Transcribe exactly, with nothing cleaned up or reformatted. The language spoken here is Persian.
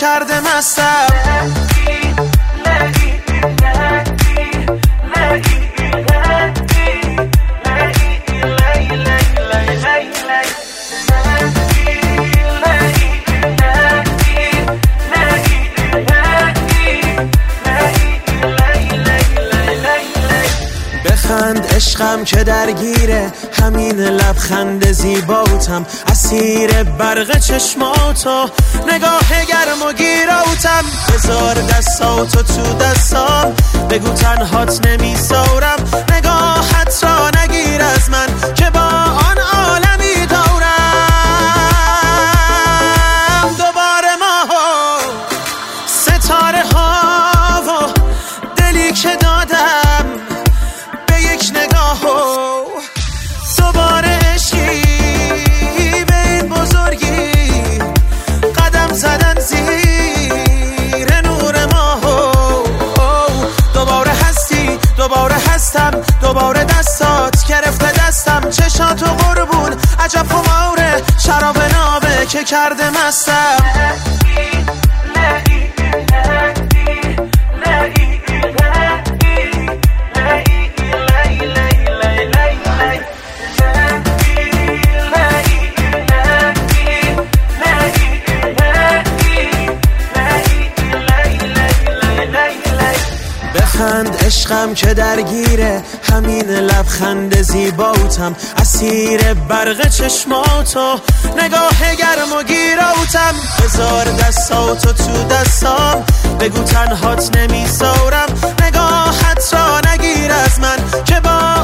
کرده مستم. بخند عشقم که درگیره همین لبخند زیباتم، اسیر برق چشماتو نگاه گرم و گیراتم. بذار دستاتو تو دستام، بگو تنهات نمیذارم، نگاهت را نگیر از من که با آن عالمی دارم. دوباره ما ستاره ها و دلی که دادم به یک نگاه و دوباره عشقی به این بزرگی قدم زدن زیر نور ما. دوباره هستی دوباره هستم، دوباره دستات گرفته دستم، چشاتو قربون عجب خماره شراب نابه که کرده مستم. بخند عشقم که درگیره همین لبخند زیباتم، اسیر برق چشماتو نگاه گرم و گیراتم. بذار دستاتو تو دستام، بگو تنهات نمیذارم، نگاهت را نگیر از من که با